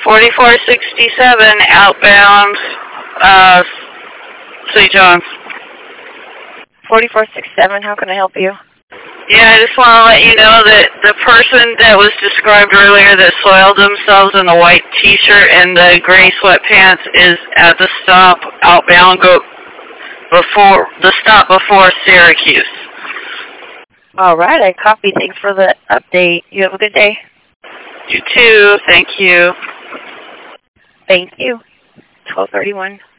4467 outbound St. John's. 4467, how can I help you? Yeah, I just want to let you know that the person that was described earlier that soiled themselves in the white t-shirt and the gray sweatpants is at the stop outbound before Syracuse. All right, I copy. Thanks for the update. You have a good day. You too. Thank you. Thank you. 1231.